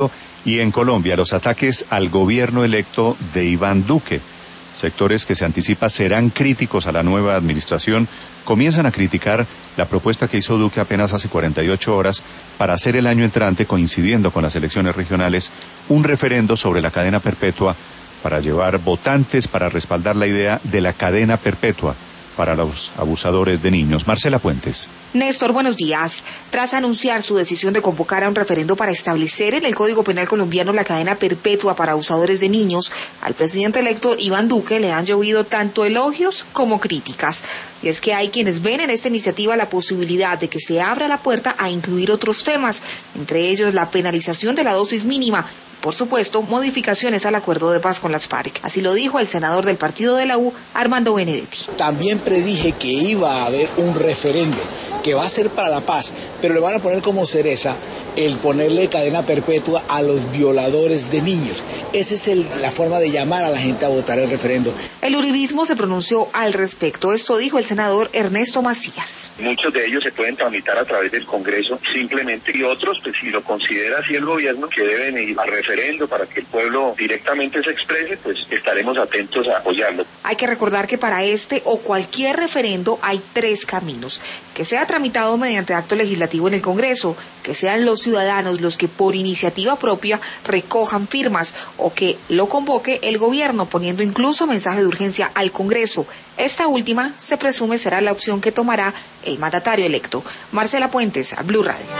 Y en Colombia, los ataques al gobierno electo de Iván Duque. Sectores que se anticipa serán críticos a la nueva administración comienzan a criticar la propuesta que hizo Duque apenas hace 48 horas para hacer el año entrante, coincidiendo con las elecciones regionales, un referendo sobre la cadena perpetua para llevar votantes para respaldar la idea de la cadena perpetua para los abusadores de niños. Marcela Puentes. Néstor, buenos días. Tras anunciar su decisión de convocar a un referendo para establecer en el Código Penal colombiano la cadena perpetua para abusadores de niños, al presidente electo Iván Duque le han llovido tanto elogios como críticas. Y es que hay quienes ven en esta iniciativa la posibilidad de que se abra la puerta a incluir otros temas, entre ellos la penalización de la dosis mínima, por supuesto, modificaciones al acuerdo de paz con las FARC. Así lo dijo el senador del partido de la U, Armando Benedetti. También predije que iba a haber un referéndum que va a ser para la paz, pero le van a poner como cereza el ponerle cadena perpetua a los violadores de niños. Esa es la forma de llamar a la gente a votar el referéndum. El uribismo se pronunció al respecto. Esto dijo el senador Ernesto Macías. Muchos de ellos se pueden tramitar a través del Congreso simplemente, y otros, pues si lo considera así el gobierno, que deben ir al referendo para que el pueblo directamente se exprese, pues estaremos atentos a apoyarlo. Hay que recordar que para este o cualquier referendo hay 3 caminos: que sea tramitado mediante acto legislativo en el Congreso, que sean los ciudadanos los que por iniciativa propia recojan firmas, o que lo convoque el gobierno poniendo incluso mensaje de urgencia al Congreso. Esta última se presume será la opción que tomará el mandatario electo. Marcela Puentes, Blue Radio.